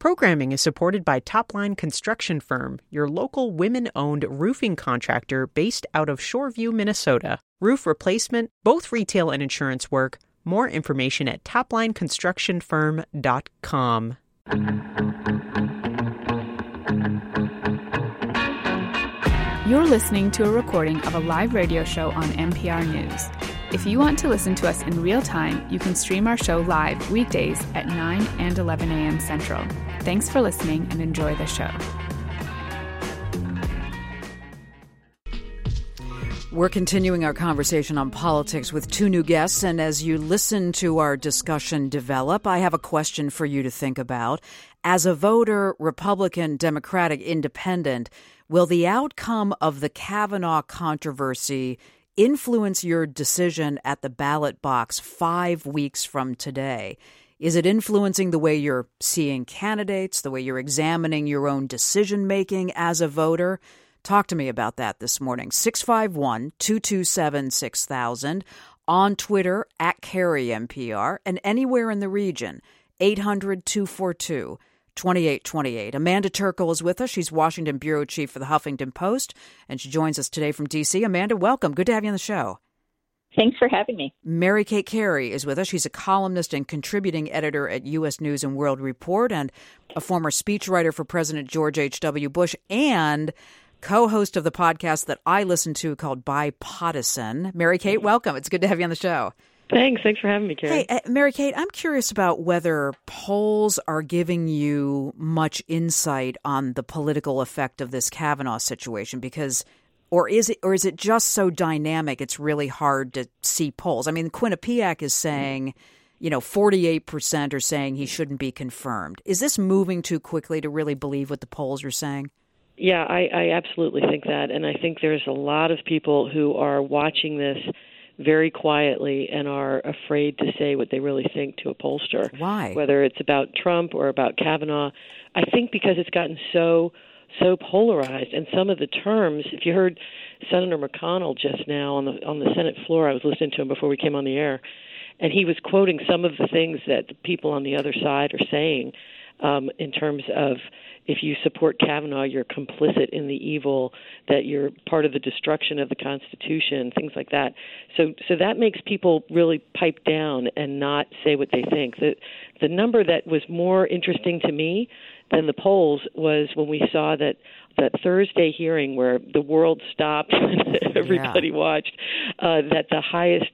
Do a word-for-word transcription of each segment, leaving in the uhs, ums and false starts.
Programming is supported by Topline Construction Firm, your local women-owned roofing contractor based out of Shoreview, Minnesota. Roof replacement, both retail and insurance work. More information at topline construction firm dot com. You're listening to a recording of a live radio show on N P R News. If you want to listen to us in real time, you can stream our show live weekdays at nine and eleven a.m. Central. Thanks for listening and enjoy the show. We're continuing our conversation on politics with two new guests, and as you listen to our discussion develop, I have a question for you to think about. As a voter, Republican, Democratic, Independent, will the outcome of the Kavanaugh controversy influence your decision at the ballot box five weeks from today? Is it influencing the way you're seeing candidates, the way you're examining your own decision-making as a voter? Talk to me about that this morning. six five one, two two seven, six thousand, on Twitter, at Carrie N P R, and anywhere in the region, eight hundred, two four two, two eight two eight. Amanda Turkle is with us. She's Washington bureau chief for the Huffington Post, and she joins us today from D C. Amanda, welcome. Good to have you on the show. Thanks for having me. Mary Kate Carey is with us. She's a columnist and contributing editor at U S News and World Report and a former speechwriter for President George H W. Bush and co-host of the podcast that I listen to called Bipartisan. Mary Kate, welcome. It's good to have you on the show. Thanks. Thanks for having me, Carrie. Hey, uh, Mary Kate, I'm curious about whether polls are giving you much insight on the political effect of this Kavanaugh situation, because, or is it, or is it just so dynamic it's really hard to see polls? I mean, Quinnipiac is saying, you know, forty-eight percent are saying he shouldn't be confirmed. Is this moving too quickly to really believe what the polls are saying? Yeah, I, I absolutely think that. And I think there's a lot of people who are watching this very quietly and are afraid to say what they really think to a pollster. Why? Whether it's about Trump or about Kavanaugh. I think because it's gotten so so polarized, and some of the terms, if you heard Senator McConnell just now on the on the Senate floor, I was listening to him before we came on the air, and he was quoting some of the things that the people on the other side are saying um, in terms of, if you support Kavanaugh, you're complicit in the evil, that you're part of the destruction of the Constitution, things like that. So so that makes people really pipe down and not say what they think. The, the number that was more interesting to me than the polls was when we saw that that Thursday hearing where the world stopped and everybody yeah. watched, uh, that the highest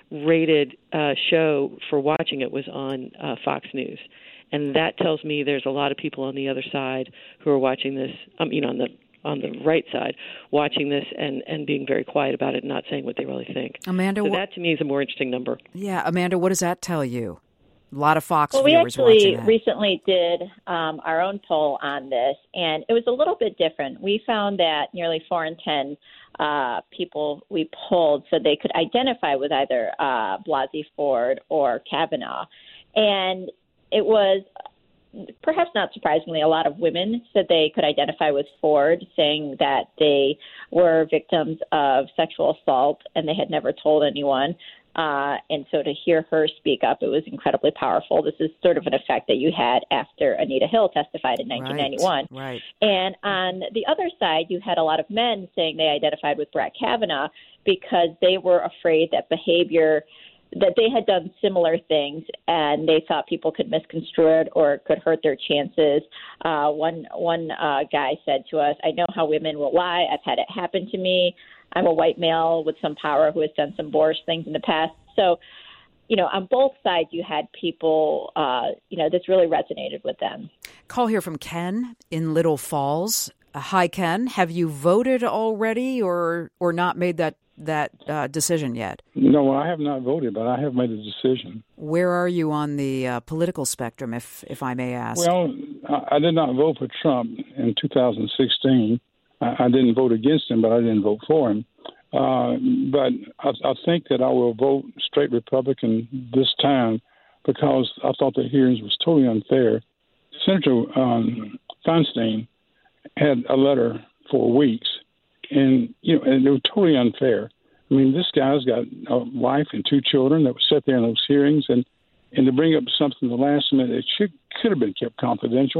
rated uh, show for watching it was on uh, Fox News. And that tells me there's a lot of people on the other side who are watching this, um, you know, on the on the right side, watching this and, and being very quiet about it and not saying what they really think. Amanda, so wh- that to me is a more interesting number. Yeah, Amanda, what does that tell you? A lot of Fox well, viewers watching watching that. We that. actually recently did um, our own poll on this, and it was a little bit different. We found that nearly four in ten uh, people we polled said they could identify with either uh, Blasey Ford or Kavanaugh. And it was, perhaps not surprisingly, a lot of women said they could identify with Ford, saying that they were victims of sexual assault and they had never told anyone. Uh, and so to hear her speak up, it was incredibly powerful. This is sort of an effect that you had after Anita Hill testified in nineteen ninety-one. Right, right. And on the other side, you had a lot of men saying they identified with Brett Kavanaugh because they were afraid that behavior that they had done similar things and they thought people could misconstrue it or it could hurt their chances. Uh, one one uh, guy said to us, I know how women will lie. I've had it happen to me. I'm a white male with some power who has done some boorish things in the past. So, you know, on both sides, you had people, uh, you know, this really resonated with them. Call here from Ken in Little Falls. Uh, hi, Ken. Have you voted already or or not made that that uh, decision yet? No, I have not voted, but I have made a decision. Where are you on the uh, political spectrum, if if I may ask? Well, I, I did not vote for Trump in two thousand sixteen. I, I didn't vote against him, but I didn't vote for him. Uh, but I, I think that I will vote straight Republican this time because I thought the hearings was totally unfair. Senator um, Feinstein had a letter for weeks, and you know, and it was totally unfair. I mean, this guy's got a wife and two children that would sit there in those hearings, and, and to bring up something the last minute, it should could have been kept confidential.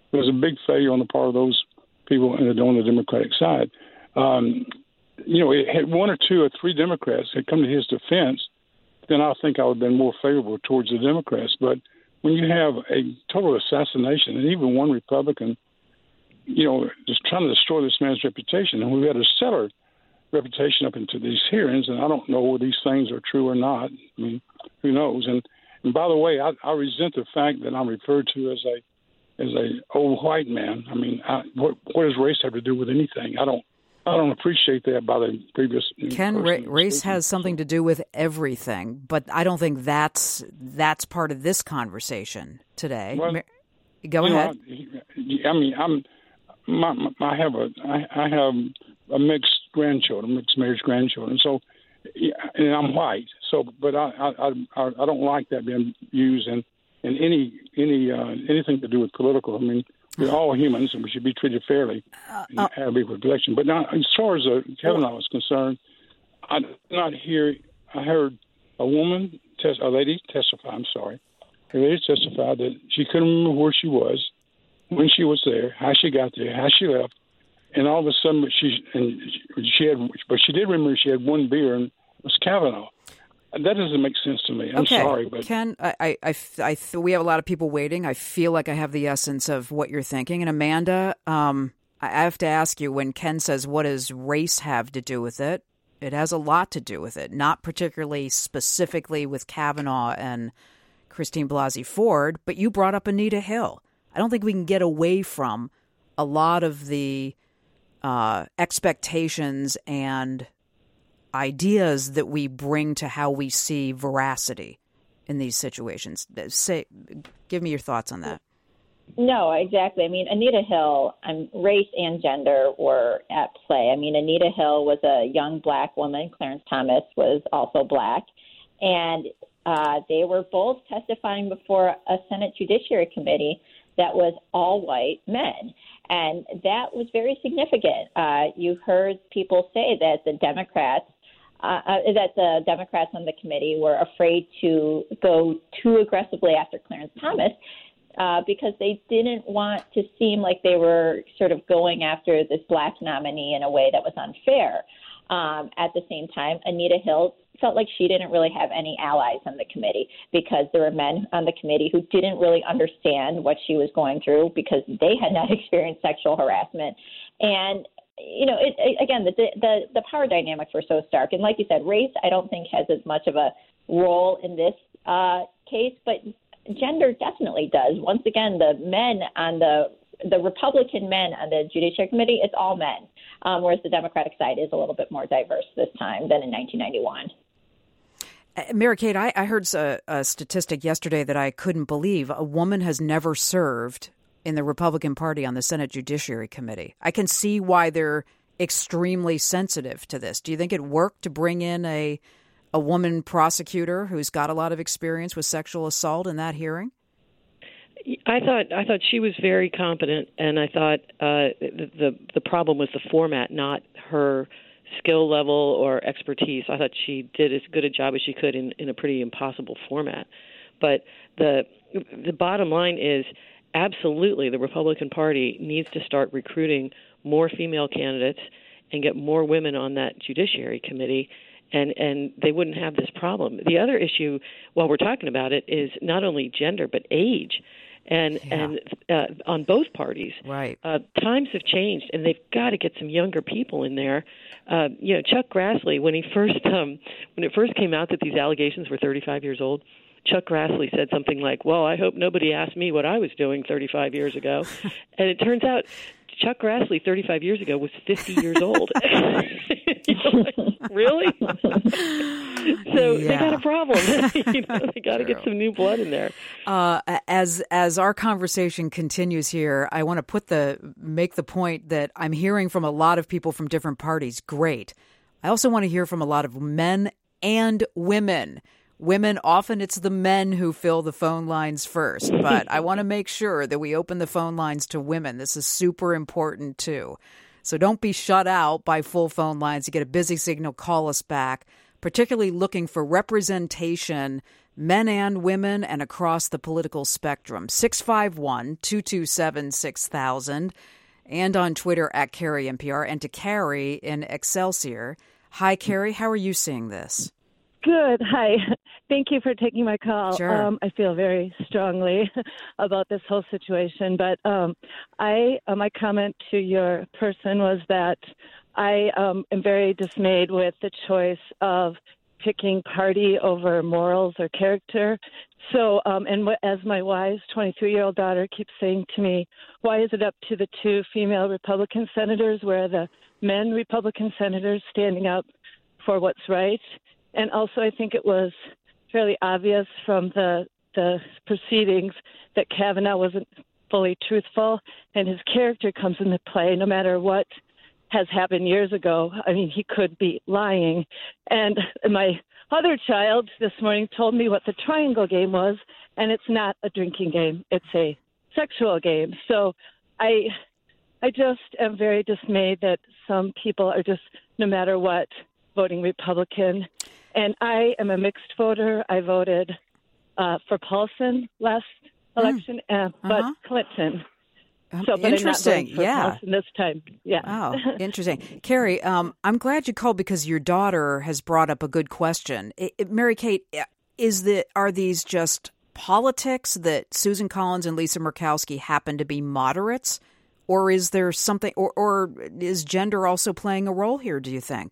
it was a big failure on the part of those people on the Democratic side. Um, you know, it had one or two or three Democrats had come to his defense, then I think I would have been more favorable towards the Democrats. But when you have a total assassination, and even one Republican, you know, just trying to destroy this man's reputation, and we had a stellar reputation up into these hearings, and I don't know whether these things are true or not. I mean, who knows? And, and by the way, I, I resent the fact that I'm referred to as a as a old white man. I mean, I, what, what does race have to do with anything? I don't. I don't appreciate that by the previous. Ken, ra- race has something to do with everything, but I don't think that's that's part of this conversation today. Well, Go ahead. Know, I mean, I'm. My, my, I have a. I, I have a mixed grandchildren, mixed marriage grandchildren. So, and I'm white. So, but I, I, I, I don't like that being used in in any any uh, anything to do with political. I mean. We're all humans, and we should be treated fairly and uh, have equal protection. But now, as far as uh, Kavanaugh was concerned, I did not hear. I heard a woman, tes- a lady testify. I'm sorry, a lady testified that she couldn't remember where she was when she was there, how she got there, how she left, and all of a sudden, she and she had, but she did remember she had one beer, and it was Kavanaugh. That doesn't make sense to me. I'm okay. sorry, but Ken, I, I, I, I, we have a lot of people waiting. I feel like I have the essence of what you're thinking. And Amanda, um, I have to ask you, when Ken says, "What does race have to do with it?" It has a lot to do with it. Not particularly specifically with Kavanaugh and Christine Blasey Ford, but you brought up Anita Hill. I don't think we can get away from a lot of the uh, expectations and ideas that we bring to how we see veracity in these situations. Say, give me your thoughts on that. No, exactly. I mean, Anita Hill, um, race and gender were at play. I mean, Anita Hill was a young black woman. Clarence Thomas was also black. And uh, they were both testifying before a Senate Judiciary Committee that was all white men. And that was very significant. Uh, you heard people say that the Democrats Uh, that the Democrats on the committee were afraid to go too aggressively after Clarence Thomas uh, because they didn't want to seem like they were sort of going after this black nominee in a way that was unfair. Um, at the same time, Anita Hill felt like she didn't really have any allies on the committee because there were men on the committee who didn't really understand what she was going through because they had not experienced sexual harassment. And You know, it, it, again, the, the the power dynamics were so stark. And like you said, race, I don't think has as much of a role in this uh, case, but gender definitely does. Once again, the men on the the Republican men on the Judiciary Committee, it's all men, um, whereas the Democratic side is a little bit more diverse this time than in nineteen ninety-one. Uh, Mary Kate, I, I heard a, a statistic yesterday that I couldn't believe. A woman has never served in the Republican Party on the Senate Judiciary Committee. I can see why they're extremely sensitive to this. Do you think it worked to bring in a a woman prosecutor who's got a lot of experience with sexual assault in that hearing? I thought I thought she was very competent, and I thought uh, the, the the problem was the format, not her skill level or expertise. I thought she did as good a job as she could in, in a pretty impossible format. But the the bottom line is, absolutely, the Republican Party needs to start recruiting more female candidates and get more women on that Judiciary Committee, and, and they wouldn't have this problem. The other issue, while we're talking about it, is not only gender but age, and yeah. and uh, on both parties. Right. Uh, times have changed, and they've got to get some younger people in there. Uh, you know, Chuck Grassley, when he first um, when it first came out that these allegations were thirty-five years old, Chuck Grassley said something like, "Well, I hope nobody asked me what I was doing thirty-five years ago." And it turns out Chuck Grassley thirty-five years ago was fifty years old. You know, like, really? So yeah. they got a problem. You know, they got to get some new blood in there. Uh, as as our conversation continues here, I want to put the make the point that I'm hearing from a lot of people from different parties. Great. I also want to hear from a lot of men and women. Women, often it's the men who fill the phone lines first, but I want to make sure that we open the phone lines to women. This is super important, too. So don't be shut out by full phone lines. You get a busy signal, call us back, particularly looking for representation men and women and across the political spectrum. six five one, two two seven, six thousand and on Twitter at Carrie N P R, and to Carrie in Excelsior. Hi, Carrie. How are you seeing this? Good. Hi. Thank you for taking my call. Sure. Um, I feel very strongly about this whole situation, but um, I uh, my comment to your person was that I um, am very dismayed with the choice of picking party over morals or character. So, um, and what, as my wise twenty-three-year-old daughter keeps saying to me, why is it up to the two female Republican senators where the men Republican senators standing up for what's right? And also, I think it was fairly obvious from the the proceedings that Kavanaugh wasn't fully truthful, and his character comes into play no matter what has happened years ago. I mean, he could be lying. And my other child this morning told me what the triangle game was, and it's not a drinking game. It's a sexual game. So I I just am very dismayed that some people are just, no matter what, voting Republican. And I am a mixed voter. I voted uh, for Paulson last election, mm. uh, but uh-huh. Clinton. Um, so, but interesting, I'm not voting for yeah. Paulson this time, yeah. Oh, interesting, Carrie. Um, I'm glad you called because your daughter has brought up a good question. It, it, Mary Kate, is the are these just politics that Susan Collins and Lisa Murkowski happen to be moderates, or is there something, or, or is gender also playing a role here? Do you think?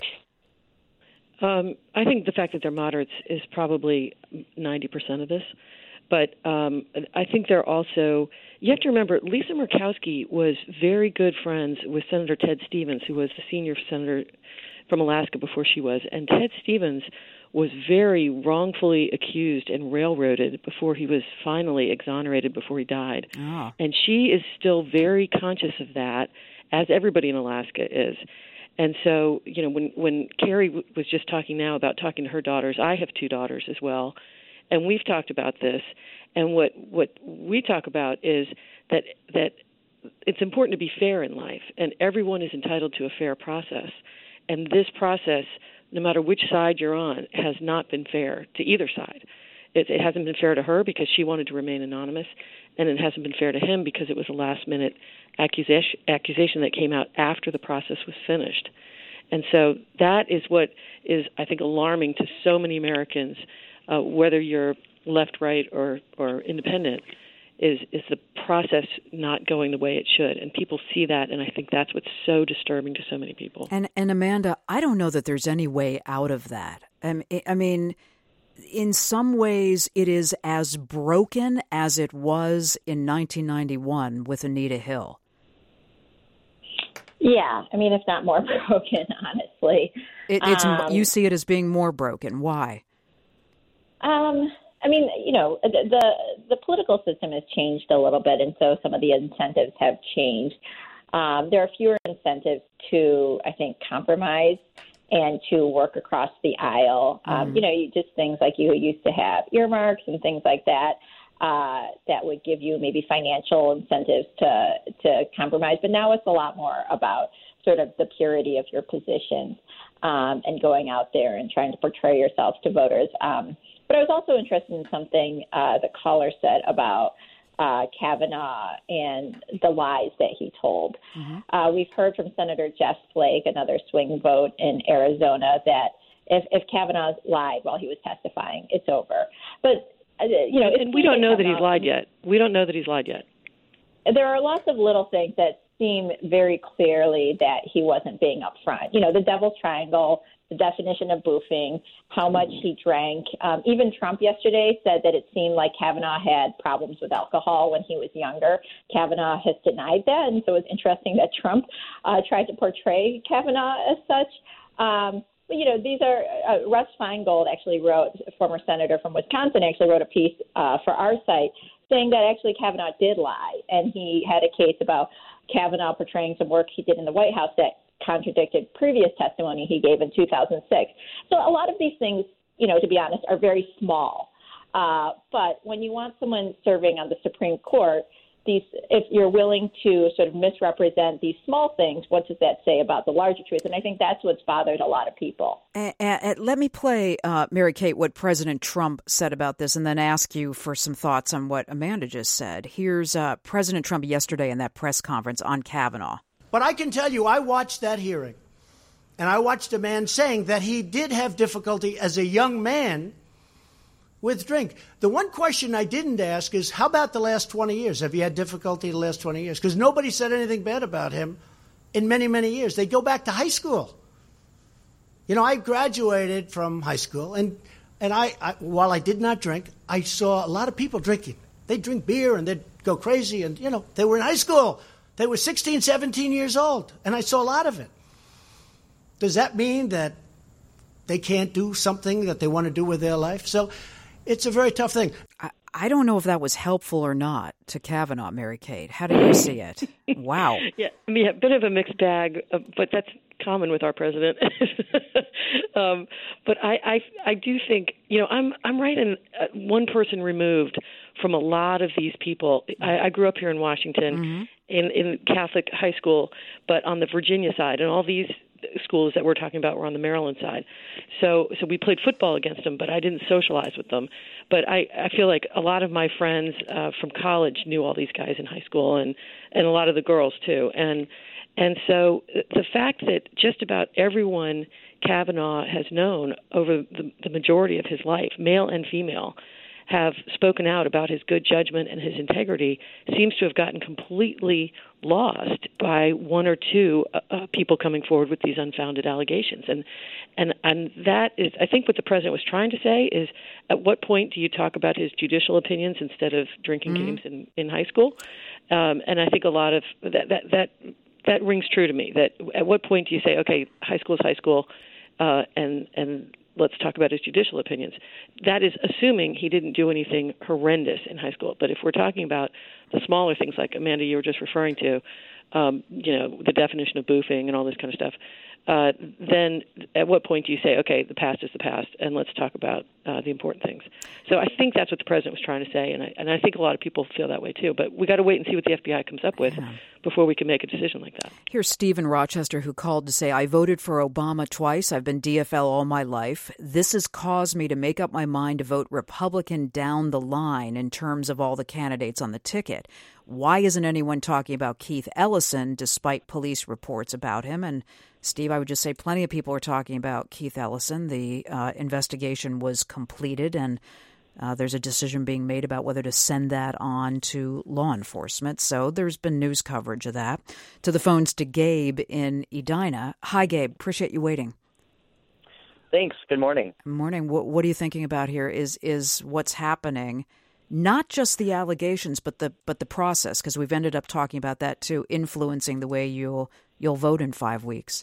Um, I think the fact that they're moderates is probably ninety percent of this. But um, I think they're also, you have to remember, Lisa Murkowski was very good friends with Senator Ted Stevens, who was the senior senator from Alaska before she was. And Ted Stevens was very wrongfully accused and railroaded before he was finally exonerated before he died. Oh. And she is still very conscious of that, as everybody in Alaska is. And so, you know, when, when Carrie w- was just talking now about talking to her daughters, I have two daughters as well, and we've talked about this. And what, what we talk about is that that it's important to be fair in life, and everyone is entitled to a fair process. And this process, no matter which side you're on, has not been fair to either side. It, it hasn't been fair to her because she wanted to remain anonymous, and it hasn't been fair to him because it was a last-minute accusation, accusation that came out after the process was finished. And so that is what is, I think, alarming to so many Americans, uh, whether you're left, right, or, or independent, is is the process not going the way it should. And people see that, and I think that's what's so disturbing to so many people. And, and Amanda, I don't know that there's any way out of that. Um, I mean, in some ways, it is as broken as it was in nineteen ninety-one with Anita Hill. Yeah, I mean, if not more broken, honestly. It, it's um, you see it as being more broken. Why? Um, I mean, you know, the, the the political system has changed a little bit, and so some of the incentives have changed. Um, there are fewer incentives to, I think, compromise and to work across the aisle. Mm. Um, you know, you just things like you used to have earmarks and things like that. Uh, that would give you maybe financial incentives to to compromise. But now it's a lot more about sort of the purity of your position um, and going out there and trying to portray yourself to voters. Um, but I was also interested in something uh, the caller said about uh, Kavanaugh and the lies that he told. Mm-hmm. Uh, we've heard from Senator Jeff Flake, another swing vote in Arizona, that if, if Kavanaugh lied while he was testifying, it's over. But Uh, you know, and we don't know that he's lied yet. We don't know that he's lied yet. There are lots of little things that seem very clearly that he wasn't being upfront. You know, the devil's triangle, the definition of boofing, how much he drank. Um, even Trump yesterday said that it seemed like Kavanaugh had problems with alcohol when he was younger. Kavanaugh has denied that, and so it's interesting that Trump uh, tried to portray Kavanaugh as such. Um, Well, you know, these are uh, Russ Feingold actually wrote, a former senator from Wisconsin, actually wrote a piece uh, for our site saying that actually Kavanaugh did lie. And he had a case about Kavanaugh portraying some work he did in the White House that contradicted previous testimony he gave in two thousand six. So a lot of these things, you know, to be honest, are very small. Uh, but when you want someone serving on the Supreme Court, these, if you're willing to sort of misrepresent these small things, what does that say about the larger truth? And I think that's what's bothered a lot of people. Uh, uh, let me play, uh, Mary Kate, what President Trump said about this, and then ask you for some thoughts on what Amanda just said. Here's uh, President Trump yesterday in that press conference on Kavanaugh. But I can tell you, I watched that hearing, and I watched a man saying that he did have difficulty as a young man with drink. The one question I didn't ask is, how about the last twenty years? Have you had difficulty the last twenty years? Because nobody said anything bad about him in many, many years. They go back to high school. You know, I graduated from high school, and, and I, I while I did not drink, I saw a lot of people drinking. They'd drink beer, and they'd go crazy, and, you know, they were in high school. They were sixteen, seventeen years old, and I saw a lot of it. Does that mean that they can't do something that they want to do with their life? So it's a very tough thing. I, I don't know if that was helpful or not to Kavanaugh, Mary Kate. How do you see it? Wow. Yeah, I mean, a bit of a mixed bag, uh, but that's common with our president. um, but I, I, I do think, you know, I'm I'm right in uh, one person removed from a lot of these people. I, I grew up here in Washington mm-hmm. in, in Catholic high school, but on the Virginia side, and all these schools that we're talking about were on the Maryland side. So so we played football against them, but I didn't socialize with them. But I, I feel like a lot of my friends uh, from college knew all these guys in high school, and, and a lot of the girls too. And and so the fact that just about everyone Kavanaugh has known over the, the majority of his life, male and female, have spoken out about his good judgment and his integrity seems to have gotten completely lost by one or two uh, uh, people coming forward with these unfounded allegations. And, and and that is, I think what the president was trying to say is, at what point do you talk about his judicial opinions instead of drinking mm-hmm. games in, in high school? Um, and I think a lot of that, that, that, that rings true to me, that at what point do you say, okay, high school is high school, uh, and, and let's talk about his judicial opinions. That is assuming he didn't do anything horrendous in high school. But if we're talking about the smaller things like, Amanda, you were just referring to, um, you know, the definition of boofing and all this kind of stuff, uh, then at what point do you say, okay, the past is the past, and let's talk about uh, the important things? So I think that's what the president was trying to say, and I, and I think a lot of people feel that way too. But we got to wait and see what the F B I comes up with yeah. before we can make a decision like that. Here's Steve in Rochester, who called to say, I voted for Obama twice. I've been D F L all my life. This has caused me to make up my mind to vote Republican down the line in terms of all the candidates on the ticket. Why isn't anyone talking about Keith Ellison despite police reports about him? And Steve, I would just say plenty of people are talking about Keith Ellison. The uh, investigation was completed, and uh, there's a decision being made about whether to send that on to law enforcement. So there's been news coverage of that. To the phones to Gabe in Edina. Hi, Gabe. Appreciate you waiting. Thanks. Good morning. Good morning. What, what are you thinking about here? Is is what's happening, not just the allegations, but the but the process, because we've ended up talking about that too, influencing the way you'll you'll vote in five weeks.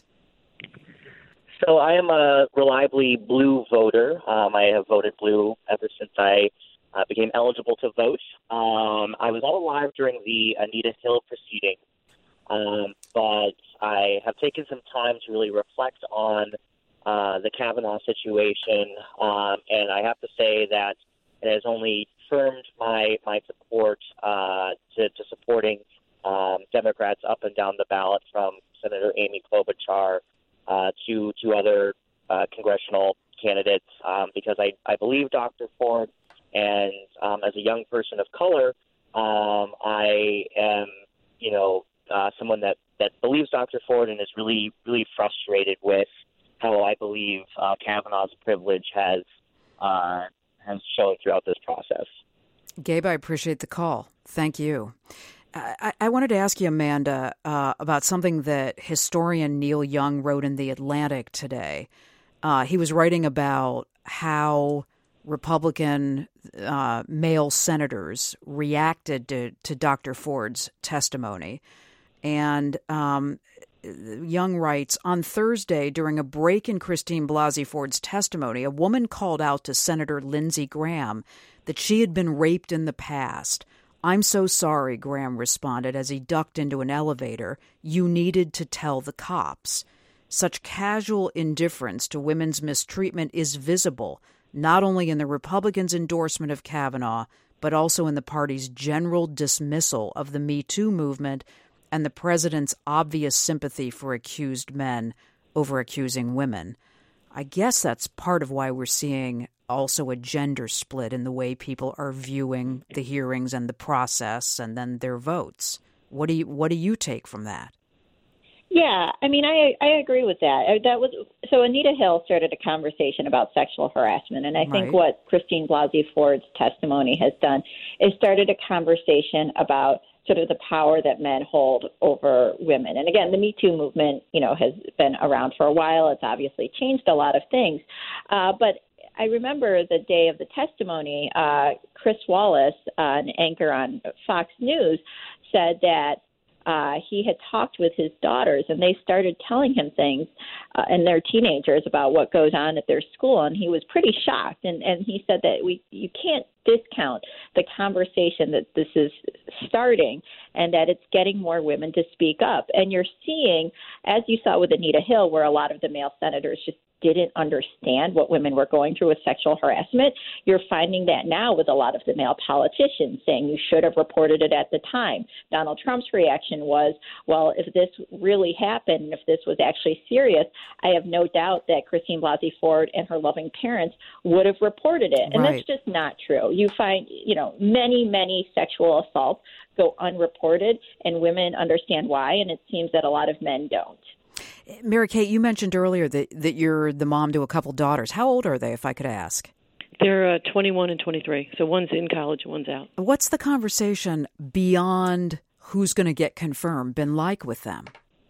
So I am a reliably blue voter. Um, I have voted blue ever since I uh, became eligible to vote. Um, I was not alive during the Anita Hill proceeding, um, but I have taken some time to really reflect on uh, the Kavanaugh situation, um, and I have to say that it has only firmed my my support uh, to, to supporting um, Democrats up and down the ballot, from Senator Amy Klobuchar uh, to to other uh, congressional candidates, um, because I, I believe Doctor Ford, and um, as a young person of color, um, I am you know uh, someone that, that believes Doctor Ford and is really really frustrated with how I believe uh, Kavanaugh's privilege has uh, has shown throughout this process. Gabe, I appreciate the call. Thank you. I, I wanted to ask you, Amanda, uh, about something that historian Neil Young wrote in The Atlantic today. Uh, he was writing about how Republican uh, male senators reacted to, to Doctor Ford's testimony. And um, Young writes, on Thursday, during a break in Christine Blasey Ford's testimony, a woman called out to Senator Lindsey Graham that she had been raped in the past. I'm so sorry, Graham responded as he ducked into an elevator. You needed to tell the cops. Such casual indifference to women's mistreatment is visible, not only in the Republicans' endorsement of Kavanaugh, but also in the party's general dismissal of the Me Too movement and the president's obvious sympathy for accused men over accusing women. I guess that's part of why we're seeing also a gender split in the way people are viewing the hearings and the process and then their votes. What do you what do you take from that? Yeah, I mean, I I agree with that. That was so. Anita Hill started a conversation about sexual harassment, and I think Right. what Christine Blasey Ford's testimony has done is started a conversation about sort of the power that men hold over women. And again, the Me Too movement, you know, has been around for a while. It's obviously changed a lot of things, uh, but I remember the day of the testimony. Uh, Chris Wallace, uh, an anchor on Fox News, said that. Uh, he had talked with his daughters, and they started telling him things, uh, and they're teenagers, about what goes on at their school, and he was pretty shocked. And, and he said that we you can't discount the conversation that this is starting, and that it's getting more women to speak up. And you're seeing, as you saw with Anita Hill, where a lot of the male senators just didn't understand what women were going through with sexual harassment. You're finding that now with a lot of the male politicians saying you should have reported it at the time. Donald Trump's reaction was, well, if this really happened, if this was actually serious, I have no doubt that Christine Blasey Ford and her loving parents would have reported it. And Right. that's just not true. You find, you know, many, many sexual assaults go unreported, and women understand why, and it seems that a lot of men don't. Mary Kate, you mentioned earlier that, that you're the mom to a couple daughters. How old are they, if I could ask? They're uh, twenty-one and twenty-three, so one's in college and one's out. What's the conversation beyond who's going to get confirmed been like with them?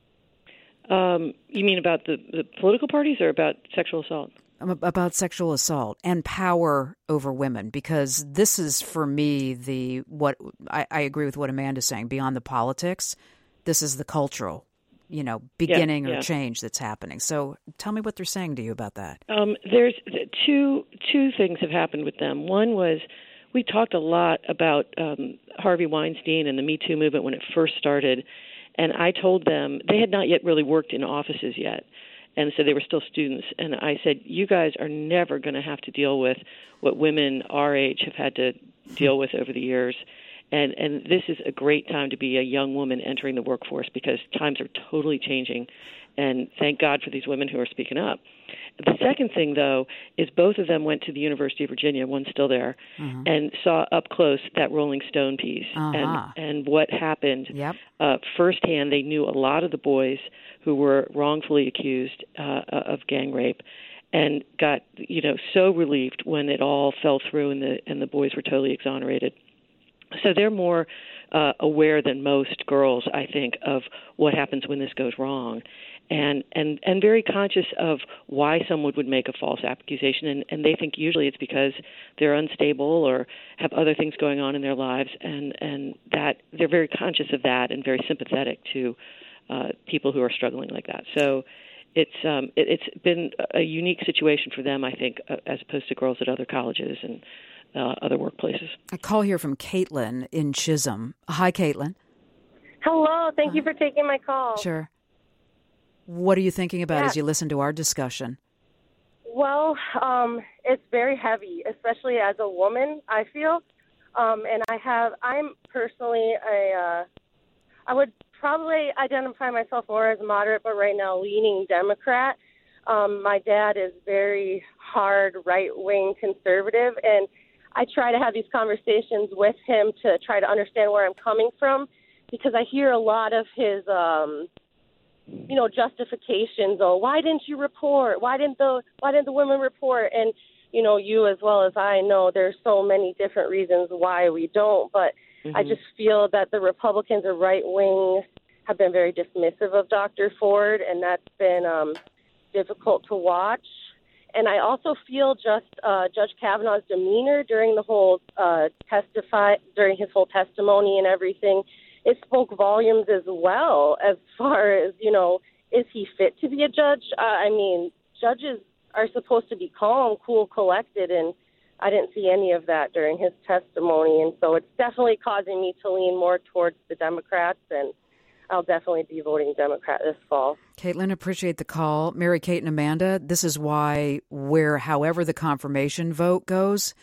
Um, you mean about the, the political parties or about sexual assault? About sexual assault and power over women, because this is, for me, the what I, I agree with what Amanda's saying. Beyond the politics, this is the cultural, you know, beginning yeah, or yeah. change that's happening. So tell me what they're saying to you about that. Um, there's two two things have happened with them. One was we talked a lot about um, Harvey Weinstein and the Me Too movement when it first started, and I told them they had not yet really worked in offices yet. And so they were still students. And I said, you guys are never going to have to deal with what women our age have had to deal with over the years. And and this is a great time to be a young woman entering the workforce because times are totally changing. And thank God for these women who are speaking up. The second thing, though, is both of them went to the University of Virginia, one's still there, Uh-huh. and saw up close that Rolling Stone piece Uh-huh. and, and what happened. Yep. Uh, firsthand, they knew a lot of the boys who were wrongfully accused uh, of gang rape and got, you know, so relieved when it all fell through and the and the boys were totally exonerated. So they're more uh, aware than most girls, I think, of what happens when this goes wrong, and and, and very conscious of why someone would make a false accusation. And, and they think usually it's because they're unstable or have other things going on in their lives, and, and that they're very conscious of that and very sympathetic to uh, people who are struggling like that. So it's um, it, it's been a unique situation for them, I think, uh, as opposed to girls at other colleges and Uh, other workplaces. A call here from Caitlin in Chisholm. Hi, Caitlin. Hello. Thank you for taking my call. Sure. What are you thinking about Yeah. as you listen to our discussion? Well, um, it's very heavy, especially as a woman, I feel. Um, and I have, I'm personally a, uh, I would probably identify myself more as moderate, but right now leaning Democrat. Um, my dad is very hard right-wing conservative, and I try to have these conversations with him to try to understand where I'm coming from, because I hear a lot of his, um, you know, justifications. Oh, why didn't you report? Why didn't the Why didn't the women report? And you know, you as well as I know, there's so many different reasons why we don't. But Mm-hmm. I just feel that the Republicans or right wing have been very dismissive of Doctor Ford, and that's been um, difficult to watch. And I also feel just uh, Judge Kavanaugh's demeanor during the whole uh, testify, during his whole testimony and everything, it spoke volumes as well as far as, you know, is he fit to be a judge? Uh, I mean, judges are supposed to be calm, cool, collected, and I didn't see any of that during his testimony. And so it's definitely causing me to lean more towards the Democrats, and I'll definitely be voting Democrat this fall. Caitlin, appreciate the call. Mary Kate and Amanda, this is why where however the confirmation vote goes,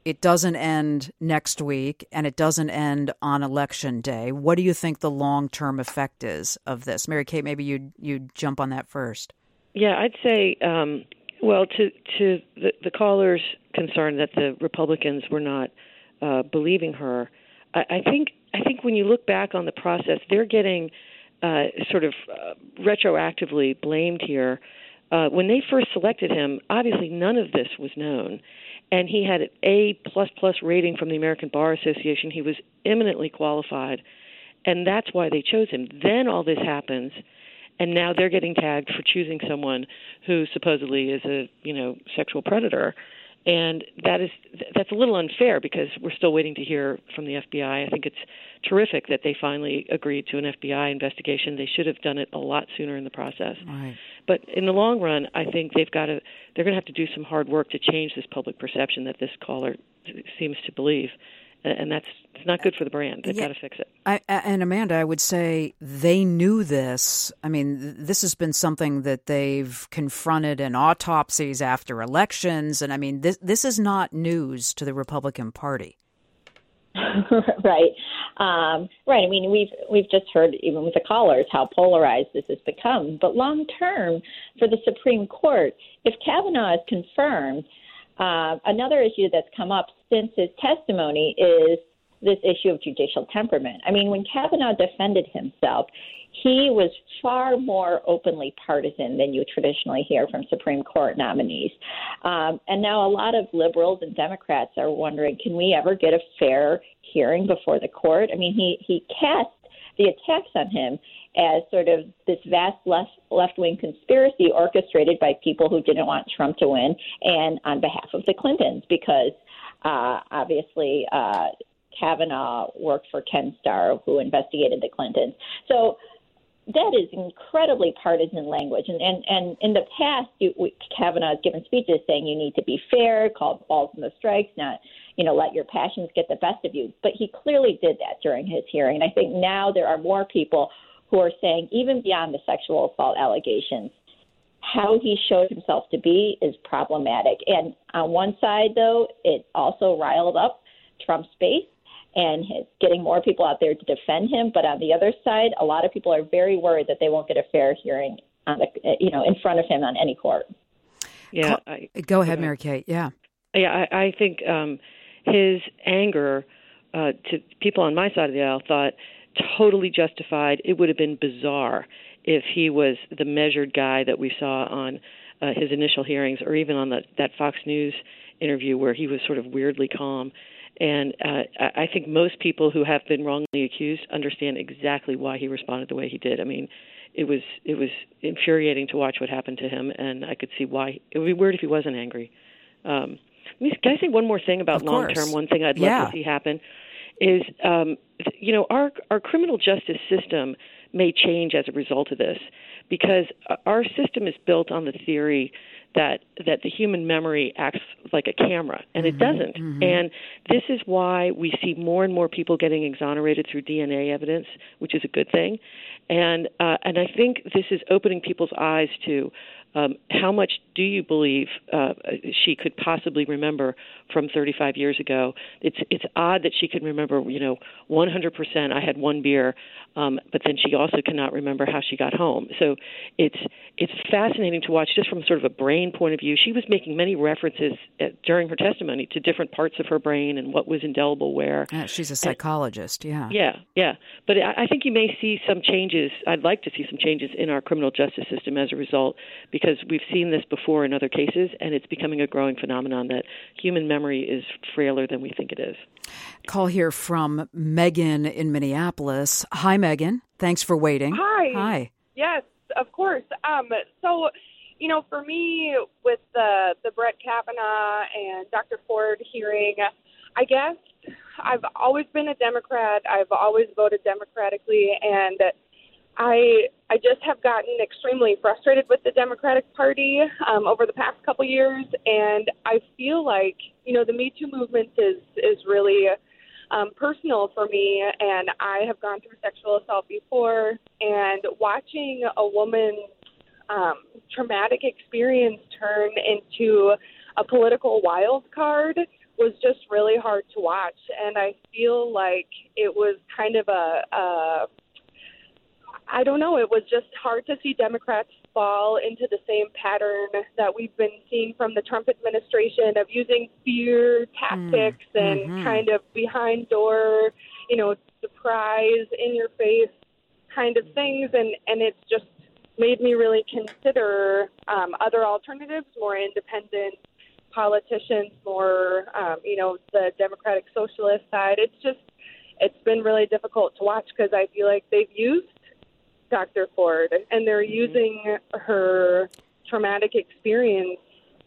it doesn't end next week, and it doesn't end on Election Day. What do you think the long-term effect is of this? Mary Kate, maybe you you jump on that first. Yeah, I'd say, um, well, to to the, the caller's concern that the Republicans were not uh, believing her, I, I think I think when you look back on the process, they're getting uh, sort of uh, retroactively blamed here. Uh, when they first selected him, obviously none of this was known. And he had an A plus plus rating from the American Bar Association. He was eminently qualified, and that's why they chose him. Then all this happens, and now they're getting tagged for choosing someone who supposedly is a, you know, sexual predator. And that is that's a little unfair because we're still waiting to hear from the F B I. I think it's terrific that they finally agreed to an F B I investigation. They should have done it a lot sooner in the process. Right. But in the long run, I think they've got to they're going to have to do some hard work to change this public perception that this caller seems to believe. And that's it's not good for the brand. They've yeah. got to fix it. I, and Amanda, I would say they knew this. I mean, this has been something that they've confronted in autopsies after elections. And I mean, this this is not news to the Republican Party. Right. Um, right. I mean, we've we've just heard, even with the callers, how polarized this has become. But long term, for the Supreme Court, if Kavanaugh is confirmed, Uh, another issue that's come up since his testimony is this issue of judicial temperament. I mean, when Kavanaugh defended himself, he was far more openly partisan than you traditionally hear from Supreme Court nominees. Um, and now a lot of liberals and Democrats are wondering, can we ever get a fair hearing before the court? I mean, he, he cast the attacks on him as sort of this vast left, left-wing conspiracy orchestrated by people who didn't want Trump to win and on behalf of the Clintons, because uh, obviously uh, Kavanaugh worked for Ken Starr, who investigated the Clintons. So that is incredibly partisan language. And, and, and in the past, you, we, Kavanaugh has given speeches saying you need to be fair, call balls and the strikes, not, you know, let your passions get the best of you. But he clearly did that during his hearing. And I think now there are more people who are saying, even beyond the sexual assault allegations, how he showed himself to be is problematic. And on one side, though, it also riled up Trump's base and is getting more people out there to defend him. But on the other side, a lot of people are very worried that they won't get a fair hearing on the, you know, in front of him on any court. Yeah, I, go ahead, Mary Kate. Yeah, yeah, I, I think um, his anger uh, to people on my side of the aisle thought totally justified. It would have been bizarre if he was the measured guy that we saw on uh, his initial hearings, or even on the, that Fox News interview where he was sort of weirdly calm. And uh, I think most people who have been wrongly accused understand exactly why he responded the way he did. I mean, it was it was infuriating to watch what happened to him, and I could see why. It would be weird if he wasn't angry. Um, can I say one more thing about long term? One thing I'd yeah. love to see happen is, um, you know, our our criminal justice system may change as a result of this, because our system is built on the theory that that the human memory acts like a camera, and mm-hmm, it doesn't. Mm-hmm. And this is why we see more and more people getting exonerated through D N A evidence, which is a good thing. And uh, and I think this is opening people's eyes to um, how much do you believe uh, she could possibly remember from thirty-five years ago. It's it's odd that she can remember, you know, one hundred percent. I had one beer, um, but then she also cannot remember how she got home. So it's it's fascinating to watch just from sort of a brain point of view. She was making many references at, during her testimony to different parts of her brain and what was indelible where. Yeah, she's a psychologist, yeah. Yeah, yeah. But I, I think you may see some changes. I'd like to see some changes in our criminal justice system as a result, because we've seen this before in other cases, and it's becoming a growing phenomenon that human memory is frailer than we think it is. Call here from Megan in Minneapolis. Hi, Megan. Thanks for waiting. Hi. Hi. Yes, of course. Um, so, you know, for me, with the, the Brett Kavanaugh and Doctor Ford hearing, I guess I've always been a Democrat. I've always voted democratically, and I I just have gotten extremely frustrated with the Democratic Party um, over the past couple years, and I feel like, you know, the Me Too movement is, is really um, personal for me, and I have gone through sexual assault before, and watching a woman's um, traumatic experience turn into a political wild card was just really hard to watch. And I feel like it was kind of a, a I don't know, it was just hard to see Democrats fall into the same pattern that we've been seeing from the Trump administration of using fear tactics mm, and mm-hmm. kind of behind door, you know, surprise, in your face kind of things. And, and it's just made me really consider um, other alternatives, more independent politicians, more, um, you know, the Democratic Socialist side. It's just, it's been really difficult to watch because I feel like they've used Doctor Ford and they're using her traumatic experience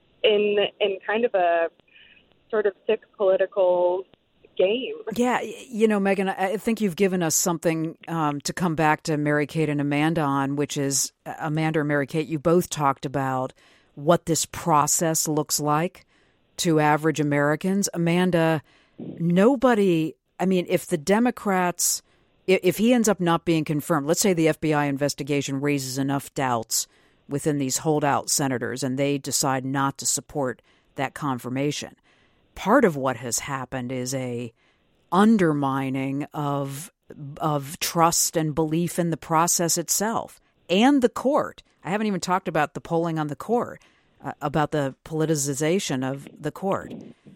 in in kind of a sort of sick political game. Yeah, you know, Megan, I think you've given us something um, to come back to Mary-Kate and Amanda on, which is, uh, Amanda and Mary-Kate, you both talked about what this process looks like to average Americans. Amanda, nobody, I mean, if the Democrats, if he ends up not being confirmed, let's say the F B I investigation raises enough doubts within these holdout senators and they decide not to support that confirmation. Part of what has happened is a undermining of of trust and belief in the process itself and the court. I haven't even talked about the polling on the court, uh, about the politicization of the court.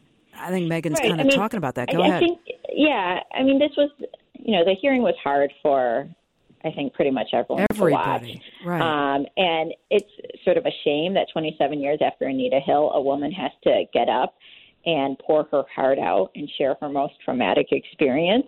I think Megan's right. kind of I mean, talking about that. Go I, ahead. I think, yeah, I mean, this was, you know, the hearing was hard for, I think, pretty much everyone Everybody. to watch. Right. Um, and it's sort of a shame that twenty-seven years after Anita Hill, a woman has to get up and pour her heart out and share her most traumatic experience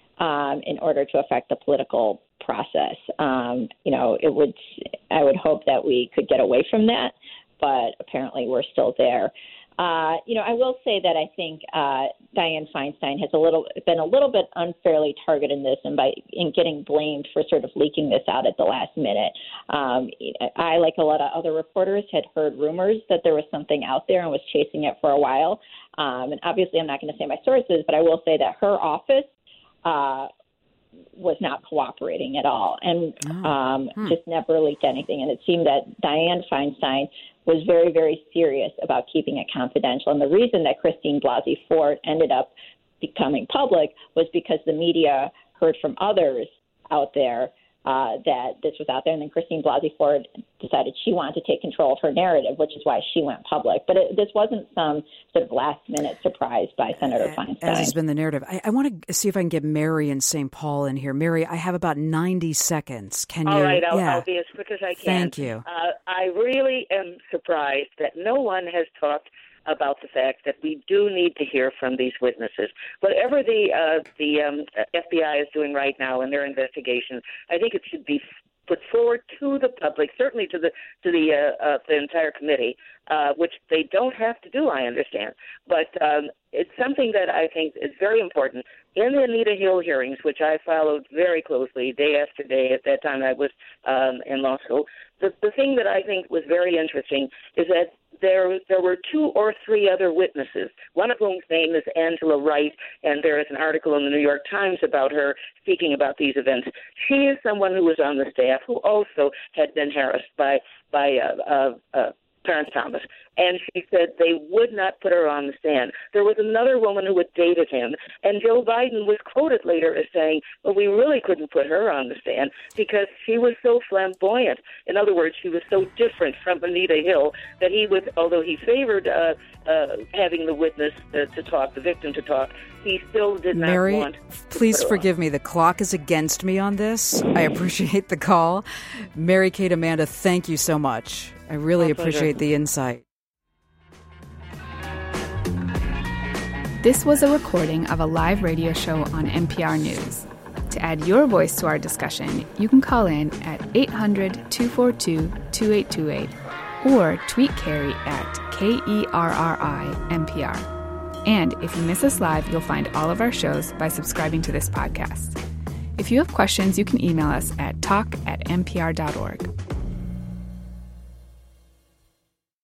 um, in order to affect the political process. Um, you know, it would. I would hope that we could get away from that, but apparently we're still there. Uh, you know, I will say that I think uh, Dianne Feinstein has a little been a little bit unfairly targeted in this, and by in getting blamed for sort of leaking this out at the last minute. Um, I, like a lot of other reporters, had heard rumors that there was something out there and was chasing it for a while. Um, and obviously, I'm not going to say my sources, but I will say that her office uh, was not cooperating at all, and um, hmm. just never leaked anything. And it seemed that Dianne Feinstein was very, very serious about keeping it confidential. And the reason that Christine Blasey Ford ended up becoming public was because the media heard from others out there uh, that this was out there. And then Christine Blasey Ford decided she wanted to take control of her narrative, which is why she went public. But it, this wasn't some sort of last-minute surprise by Senator Feinstein. As has been the narrative. I, I want to see if I can get Mary in Saint Paul in here. Mary, I have about ninety seconds. Can All you? right, I'll, yeah. I'll be as quick as I can. Thank you. Uh, I really am surprised that no one has talked about the fact that we do need to hear from these witnesses. Whatever the uh, the um, F B I is doing right now in their investigation, I think it should be put forward to the public, certainly to the to the uh, uh, the entire committee, uh, which they don't have to do, I understand. But um, it's something that I think is very important. In the Anita Hill hearings, which I followed very closely day after day, at that time I was um, in law school, the, the thing that I think was very interesting is that there there were two or three other witnesses, one of whom's name is Angela Wright, and there is an article in the New York Times about her speaking about these events. She is someone who was on the staff who also had been harassed by, by uh, uh, uh, Clarence Thomas. And she said they would not put her on the stand. There was another woman who had dated him, and Joe Biden was quoted later as saying, well, we really couldn't put her on the stand because she was so flamboyant. In other words, she was so different from Anita Hill that he would, although he favored uh, uh, having the witness uh, to talk, the victim to talk, he still did not Mary, want please forgive me. The clock is against me on this. I appreciate the call. Mary-Kate, Amanda, thank you so much. I really My appreciate pleasure. the insight. This was a recording of a live radio show on N P R News. To add your voice to our discussion, you can call in at eight hundred, two four two, two eight two eight or tweet Carrie at K E R R I N P R. And if you miss us live, you'll find all of our shows by subscribing to this podcast. If you have questions, you can email us at talk at n p r dot org.